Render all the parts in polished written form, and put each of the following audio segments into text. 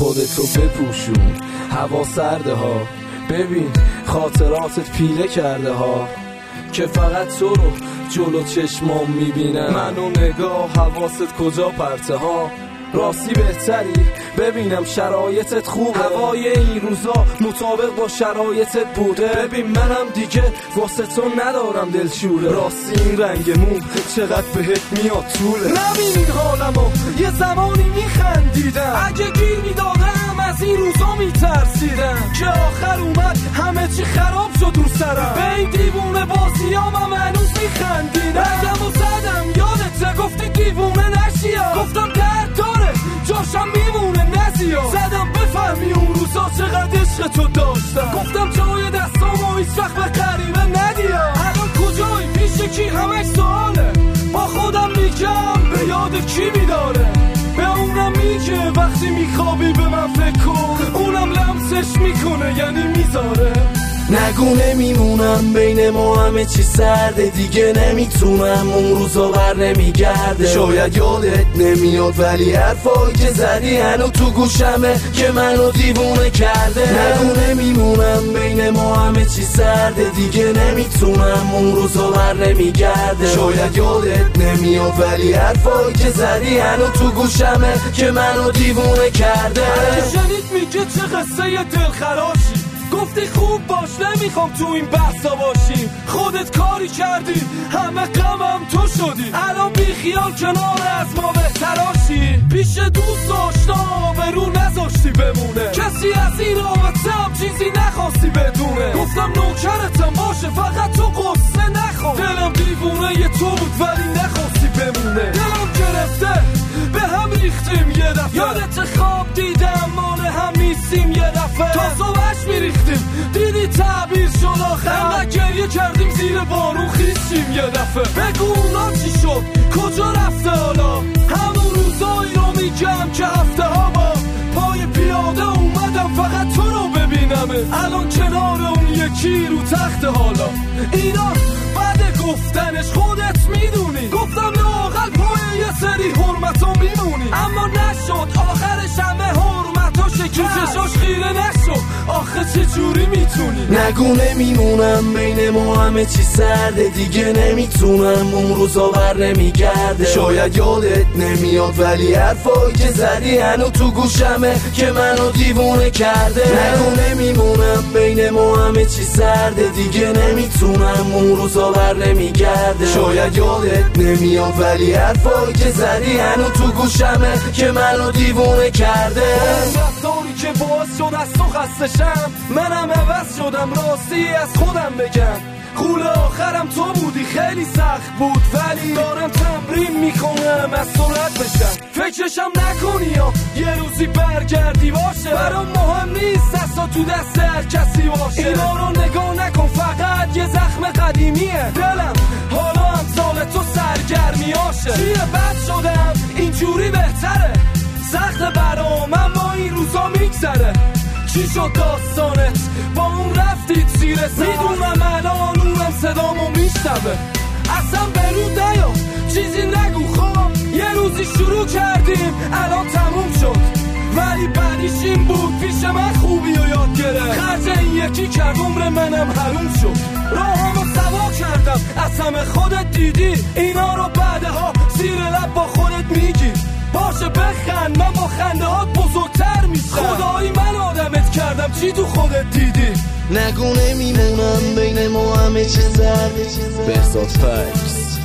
خودتو بپوشون، هوا سرده ها، ببین خاطراتت پیله کرده ها، که فقط تو رو جلو چشمام میبینم. منو نگاه حواست کجا پرته ها، راستی بهتری ببینم شرایطت خوبه، هوای این روزا مطابق با شرایطت بوده. ببین منم دیگه واسه تو ندارم دلشوره، راستی این رنگ مو چقدر بهت میاد طوله. نبینید حالمو یه زمانی میخندیدم، اگه گیر میدادم از این روزا میترسیدم، که آخر اومد همه چی خراب شد رو سرم. به این دیوونه بازیام هم هنوز میخندیدم، رنگمو زدم یادت گفتی دیوونه نشیا، گفتم درد داره جاشم میمونه نزیا، زدم بفهمی اون روزا چقدر عشق تو داشتم، گفتم جای دستامو هیچ وقت به غریبه ندیا. الان کجایی پیش کی همش سواله، با خودم میگم به یاد کی میداره، به اونم میگه وقتی میخوابی به من فکر کن، اونم لمسش میکنه یعنی میذاره. نگو نمیمونم بین ما همه چی سرده، دیگه نمیتونم اون روزا بر نمیگرده. شاید یادت نمیاد ولی حرفایی که زدی هنو تو گوشمه که منو دیوونه کرده. نگو نمیمونم بین ما همه چی سرده، دیگه نمیتونم اون روزا بر نمیگرده. شاید یادت نمیاد ولی حرفایی که زدی هنو تو گوشمه که منو دیوونه کرده. شنید میگه چه قصه دلخراشی، گفتی خوب باش نمیخوام تو این بحثا باشیم، خودت کاری کردی همه غمم تو شدی، الان بی خیال کنار از ما بهتراشی. پیش دوست آشنا به رو نذاشتی بمونه، کسی از این رابطه هم چیزی نخواستی بدونه، گفتم نوکرتم باشه فقط تو قصه نخور، دلم دیوونه ی تو بود ولی نخواستی بمونه، دلم گرفته به هم ریختیم یه دفعه، یادت خواب دیدم مال هم نیستیم یه دفعه، تا صبحش میریختیم دیدی تعبیر شد آخر، انقدر گریه کردیم زیر بارون خیستیم یه دفعه. بگو اونا چی شد کجا رفته حالا، همون روزایی رو میگم که هفته ها با پای پیاده اومدم فقط تو رو ببینمه، الان کنار اون یکی رو تخت حالا. اینا بعد گفتنش خودت میدونی، گفتم لااقل پای یه سری حرمتو میمونی، اما نشد آخرش همه حرمتو شکست، چشاش خیره نشد آخه چه جوری میتونی. نگو نمیمونم بین ما همه چی سرده، دیگه نمیتونم اون روزا بر نمیگرده. شاید یادت نمیاد ولی حرفایی که زدی هنو تو گوشمه که منو دیوونه کرده. نگو نمیمونم بین ما همه چی سرده، دیگه نمیتونم اون روزا بر نمیگرده. شاید یادت نمیاد ولی حرفایی که زدی هنو تو گوشمه که منو دیوونه کرده. رفتاری که باعث شد از تو خستشم، منم عوض شدم راستی از خودم بگم، قول آخرم تو بودی خیلی سخت بود، ولی دارم تمرین میکنم از سرعت بشم، فکرشم نکنی یا یه روزی برگردی باشه، برام مهم نیست دستا تو دست هر کسی باشه، اینا رو نگاه نکن فقط یه زخم قدیمیه، دلم حالا امثال تو سرگرمیاشه. چیه بد شدم اینجوری بهتره، سخت برام اما این روزا میگذره، چی شد داستانت با اون رفتید زیر سر، میدونم الان اونم صدامو میشنوه، اصلا برود نیا چیزی نگو خواب، یه روزی شروع کردیم الان تموم شد، ولی بعدیش این بود پیش من خوبی و یاد گرفت، خرج این یکی کرد عمر منم حروم شد، راهامو سوا کردم از همه خودت دیدی، اینا رو بعدها زیر لب با خودت میگی، باشه بخند من با خنده هات بزرگتر میشم، خدایی من آدمت کردم چی تو خودت دیدی. نگو نمیمونم بین ما همه چی سرده، بهزاد فکس.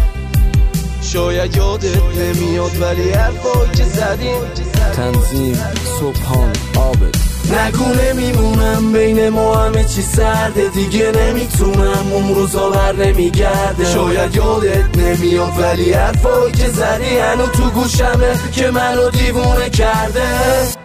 شاید یادت نمیاد ولی حرفایی که زدیم، تنظیم صبحان عابد. نگو نمیمونم بین ما همه چی سرده، دیگه نمیتونم اون روزا بر نمیگرده. شاید یادت نمیاد ولی حرفایی که زدی هنو تو گوشمه که منو دیوونه کرده.